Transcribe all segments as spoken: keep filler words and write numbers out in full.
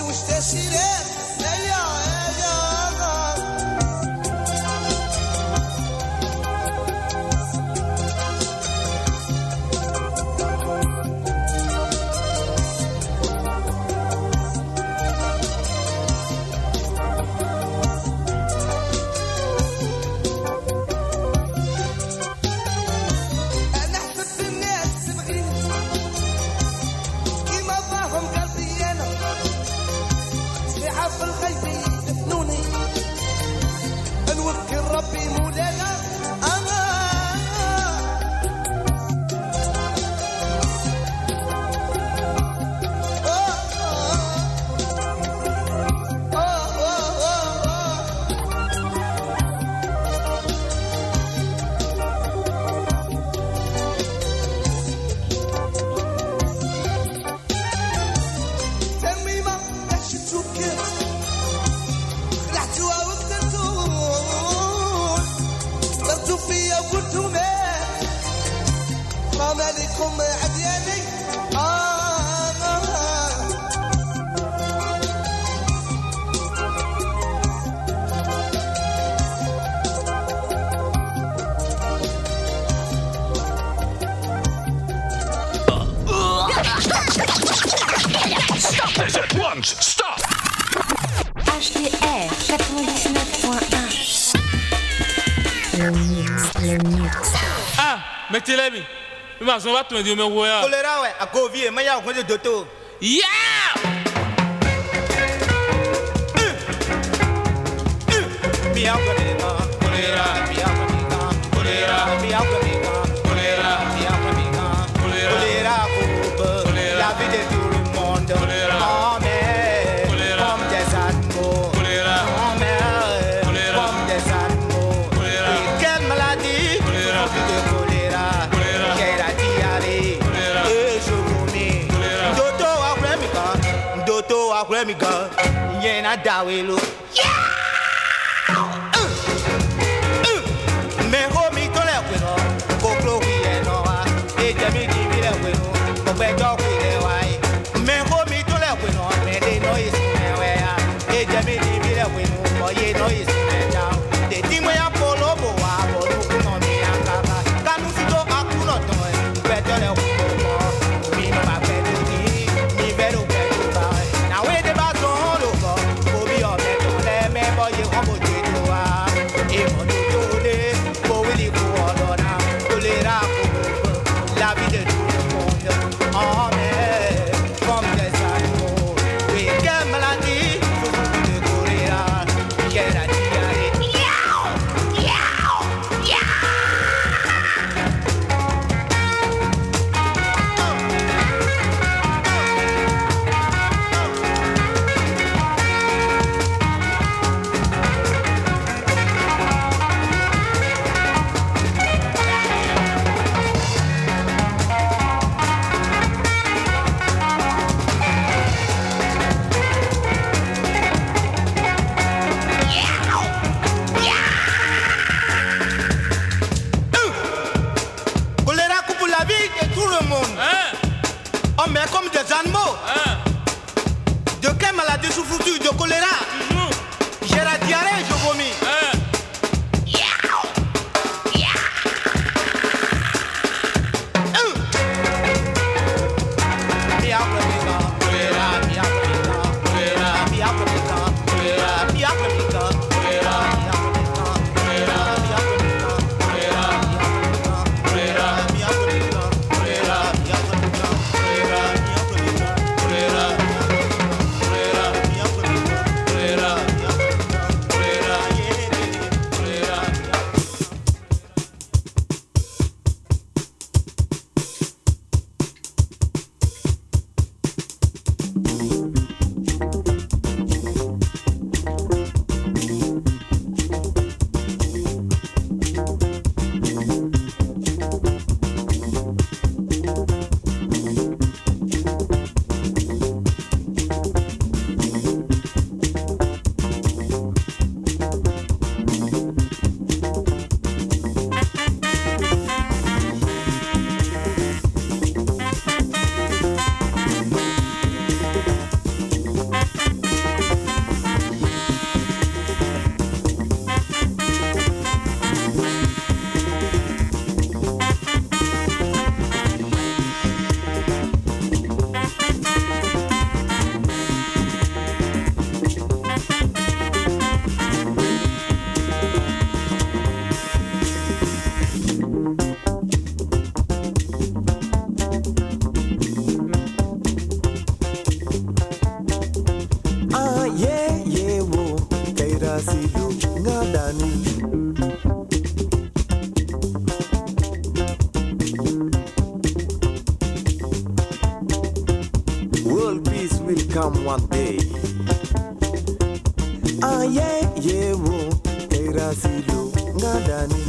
Stop! H T R quatre-vingt-dix-neuf point un. Le mix, le mix. Ah, mais tu l'as mis. Mais je vais te dire, mais ouais. Choléra, ouais, à Covid, mais il y a un point de doto. Yeah! Mia Kamika, Choléra, Mia Kamika, Choléra, Mia Kamika, Choléra, Mia Kamika, Choléra, Choléra, la vie de tout le monde. Choléra, oh mais, comme des animaux. Choléra, oh mais, comme des animaux. Choléra, et quelle maladie? Choléra, de choléra, j'ai la diarrhée, et je vomis. Doto après Mika, Doto après Mika, y'en a d'awelo. Choléra, kairasilo ngadani. World peace will come one day. Ah yeah yeah wo kairasilo ngadani.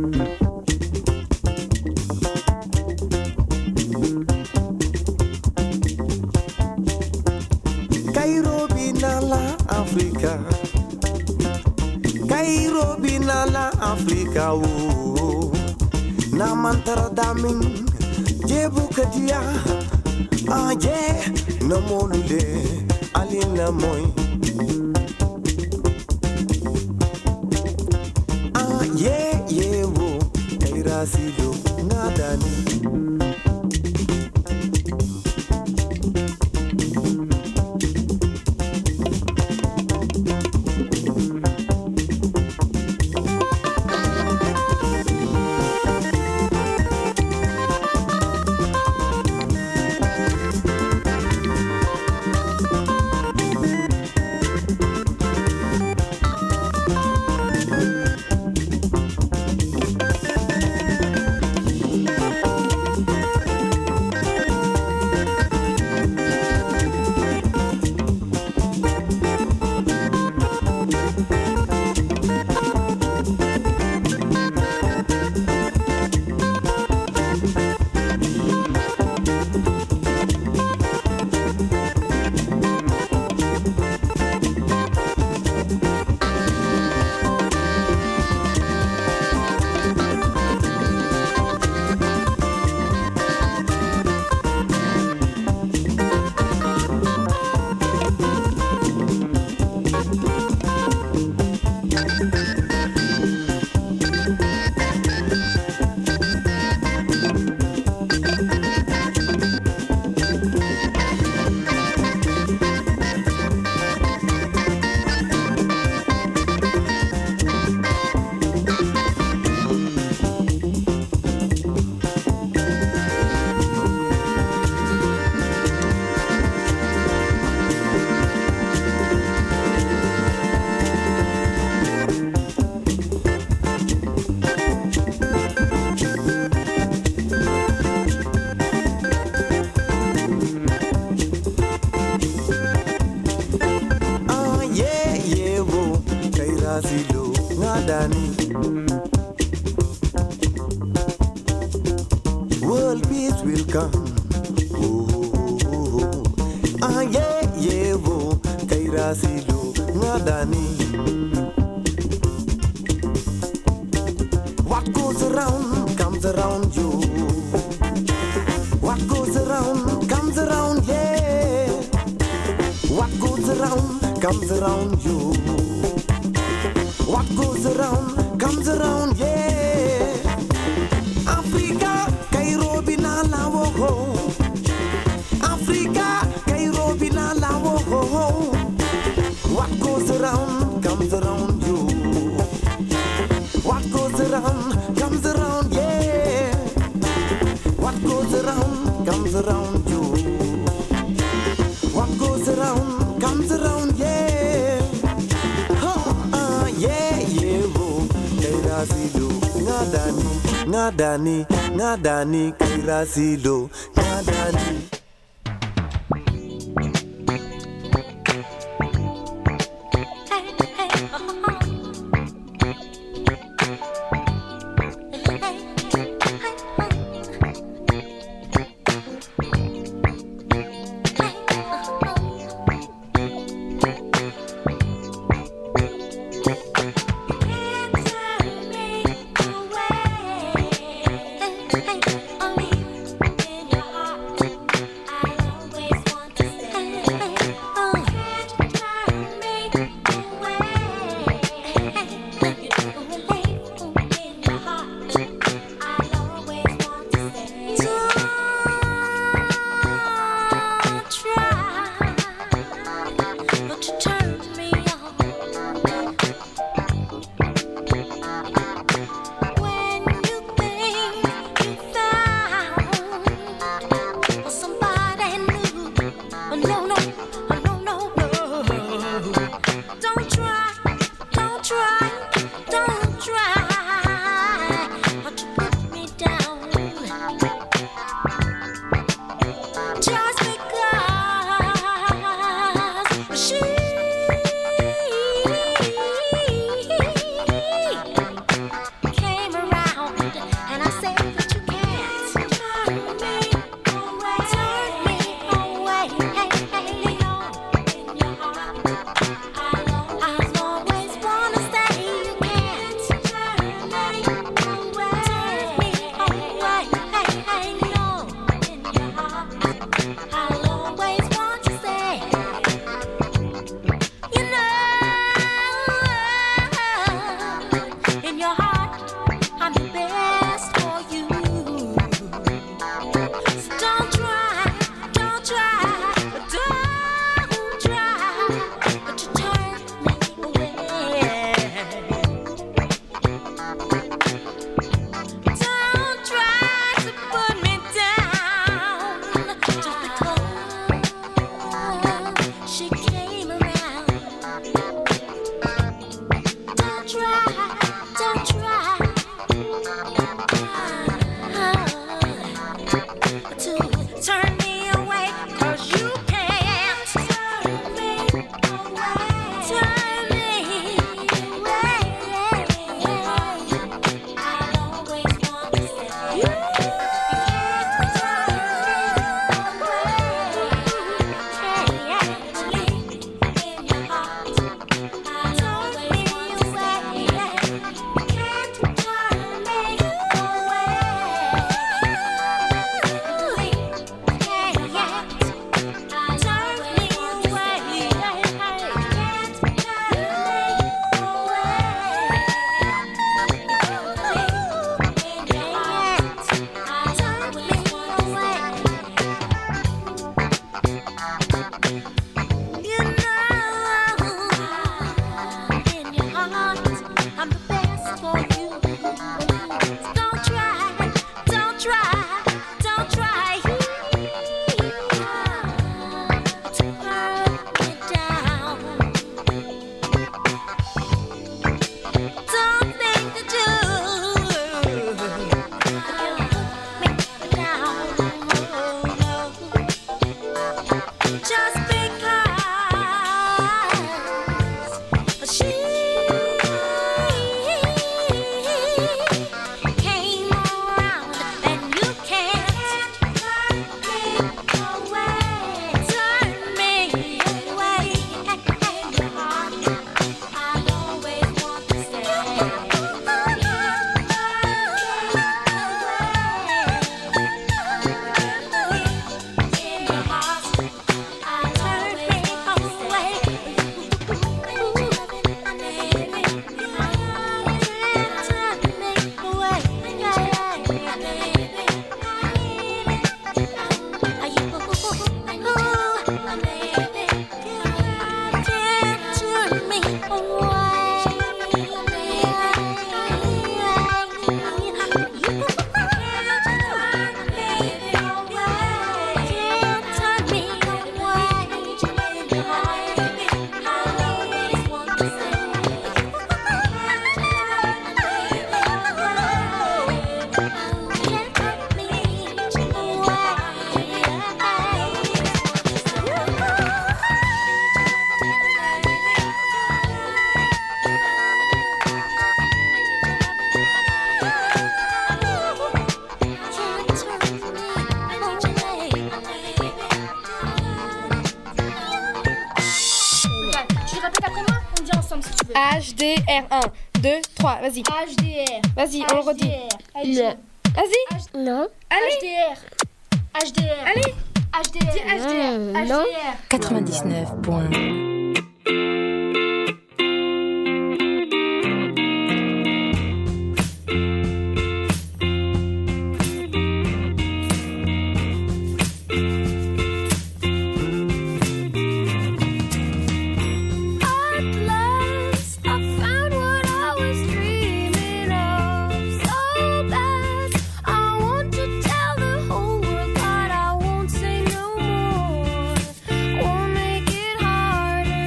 Africa, Cairo binala Africa wo na mantara daming jebu kadia aje na molule alina moy ah yeah yeah wo kairasilo nadani. World peace will come. Oh, oh, oh. Ah yeah yeah wo kairasilo ngadani. What goes around comes around you. What goes around comes around, yeah. What goes around comes around you. What goes around comes around, yeah. Africa, Cairo binala wo. Africa, Cairo binala wo. What goes around comes around you. What goes around comes around, yeah. What goes around comes around you. What goes around comes around, yeah. Oh, uh, yeah, yeah, wo. Kairasilo ngadani, ngadani, ngadani. Kairasilo ngadani. Hey, H D R un, deux, trois, vas-y. H D R. Vas-y, on le redit. Le. Vas-y. Non. Allez. H D R. H D R. Allez. H D R. Dis H D R. H D R. quatre-vingt-dix-neuf point un. Won't make it harder.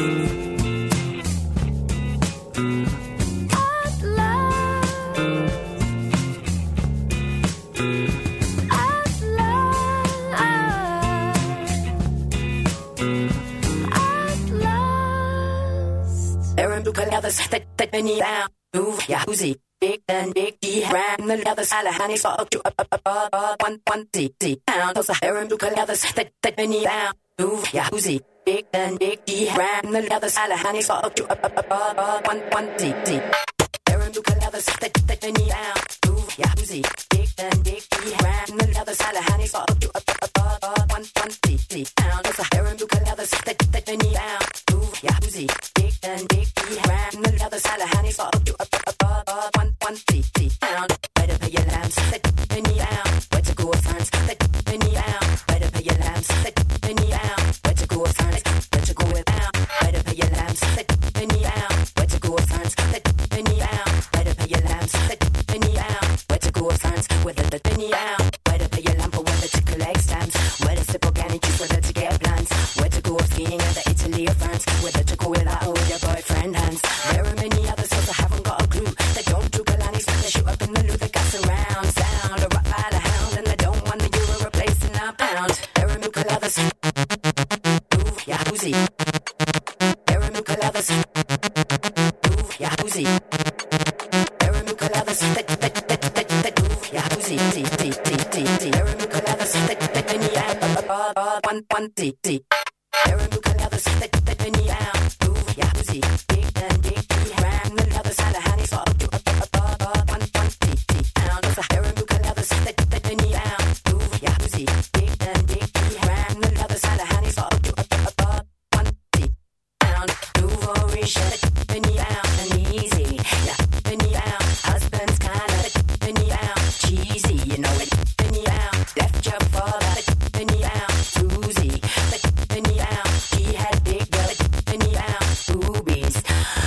That that many down, move, yeah, whoosy, big and big, D, ram the leathers, Alahani saw you up, up, up, up, up, one, one, D, D, down, those are Aaron Duke leathers, that that many down, move, yeah, whoosy, big and big, D, ram the leathers, Alahani saw you up, up, up, up, up, one, one, D, D, Aaron Duke leathers, that that many down, move, yeah, whoosy, big and big, D, ram the leathers, Alahani saw you up, up, up, up, up, one, one, D, D, down, those are Aaron Duke leathers, that that many down, move, yeah, whoosy, big and big, D, ram the leathers, Alahani saw you up, up, up, up, up, one, one, D, D, down, better pay your lambs, that many down, where to go, friends, that many down, better pay your lambs, that many down, where to go, friends, where to go down, better pay your lambs, that many down, where to go, friends, that many down, better pay your lambs, that many down, where to go, friends, whether the penny down, whether pay your lamp or whether to collect stamps, whether sip organic juice, whether to get plants, where to go skiing at the Italy or France, whether to go without or with your boyfriend hands. There are many others, so I haven't got a clue. They don't do Galani, so they shoot up in the loot. They got surround sound, a rock by the hound, and they don't want the euro replacing our pound. There are milk leathers, ooh, yeah, whoosy. There are milk leathers, ooh, yeah, whoosy. There are milk leathers, that, that, that, that, that, ooh, yeah, whoosy, D, D, D, D, D. There are milk leathers, that, that, many, ah, one, one, D, D. There are milk leathers, that, that, many, ah, ooh, yeah, whoosy. Big and big, D, ram the leathers, Alahani saw you up, up, up, up, one, one, D, D, down. Those are there are milk leathers, that, that, many, ah, ooh, yeah, whoosy. Big and big, D, ram the leathers, Alahani saw you up, up, up, up, one, D, down. Nouveau riche, that, many, ah, and easy, yeah, many, ah, husband's kinda, that, many, ah, cheesy, you know it, many, ah, left your father, that, many, ah, Susie, that, many, ah, he had big, that, many, ah, boobies.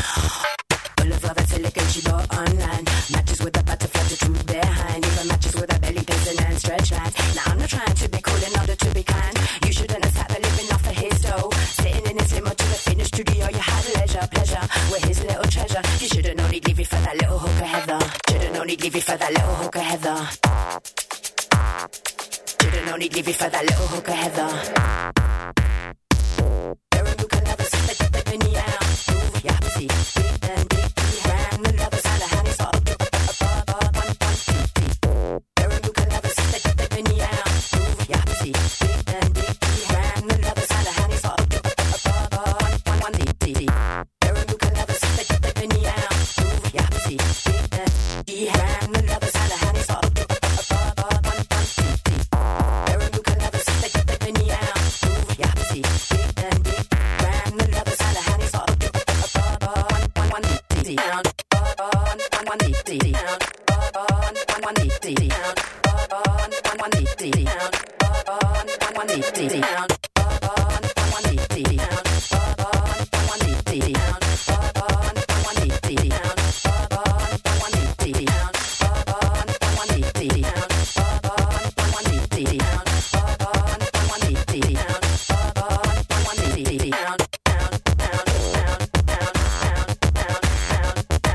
Full of other silicon she bought online. Matches with a butterfly to truth behind. Even matches with a belly dancing and stretch lines. Now I'm not trying to be cool in order to be kind. You shouldn't have sat there living off of his dough. Sitting in his limo to the finished studio. You had leisure, pleasure with his little treasure. You should've known he'd leave you for that little hooker Heather. Should've known he'd leave you for that little hooker Heather. Should've known he'd leave you for that little hooker Heather. There are milk leathers, that, that, many, ah, ooh, yeah, whoosy, big and big, ram the leathers, Alahani saw you up, up, up, up, one, one, D, D. There are milk leathers, that, that, many, ah, ooh, yeah, whoosy, big and big, ram the leathers, Alahani saw you up, up, up, up, one, one, one, D, D, D. There are milk leathers, that, that, many, ah, ooh, yeah, whoosy, big and big, ram the leathers, Alahani saw you up, up, up, up, one, one, D, D. There are milk leathers, that, that, many, ah, ooh, yeah, whoosy, big and big, ram the leathers, Alahani saw you up, up, up, up, one, one, one, D, D, down, one, one, one, D, D, down, one, one, one, D, D, down, one, one, one, D, D, down, one, one, one, D, D, down, one, one, one, D, D, down, one, one, D, D, down, one, one, D, D, down, one, one, D, D, down, one, one, D, D, down, one, one, D, D, down, one, one, D, D, down, one, one, D, D, down, down, down, down, down, down, down, down,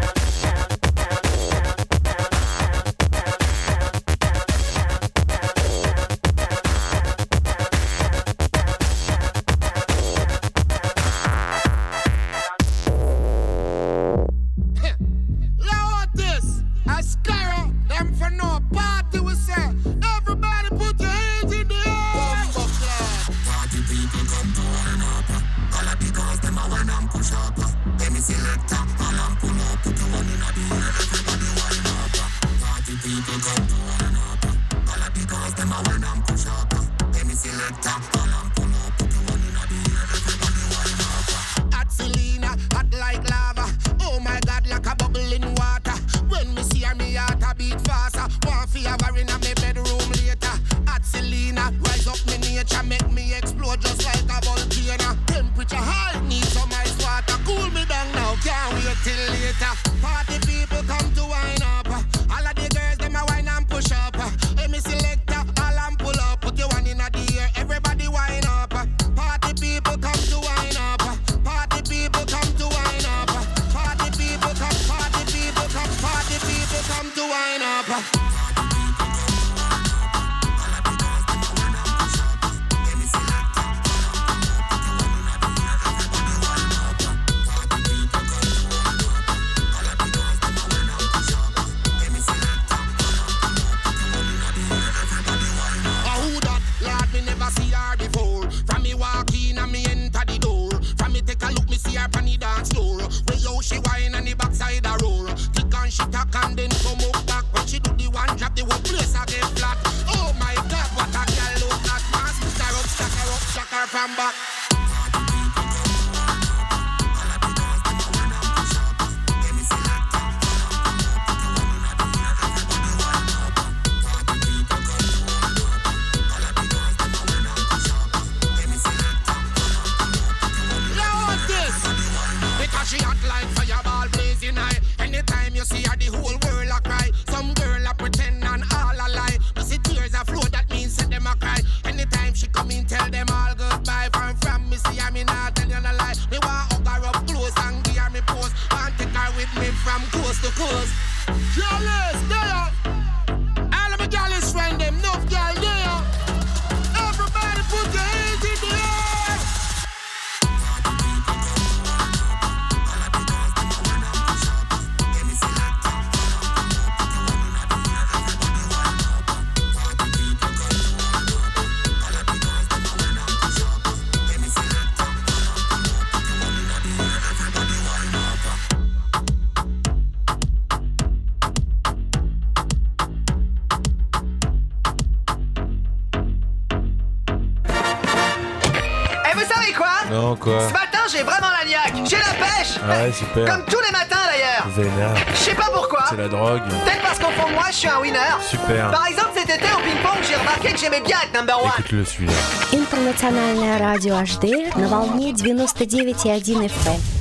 she talk and then come up back. When she do the one drop, the whole place I get flat. Oh my God, what a girl look that man. Stick her up, stack her up, stack her from back. She hot like fireball blazing high. Anytime you see her, the whole world a cry. Some girl a pretend and all a lie. But see tears a flow, that means say them a cry. Anytime she come in, tell them all goodbye. From from me see her, me not tell you no lie. Me want hug her up close and give her me pose. Want take her with me from coast to coast. Jealous, there. All of my jealous friend them, no girl there. Everybody put your hands in the air. Non, quoi? Ce matin, j'ai vraiment la niaque. J'ai la pêche. Ouais, super. Comme tous les matins, d'ailleurs. Vénère. Je sais pas pourquoi. C'est la drogue. Peut-être parce qu'au fond de moi, je suis un winner. Super. Par exemple, cet été, au ping-pong, j'ai remarqué que j'aimais bien être number one. Écoute-le, celui-là. Интернациональное радио эйч ди на волне девяносто девять и один эф эм.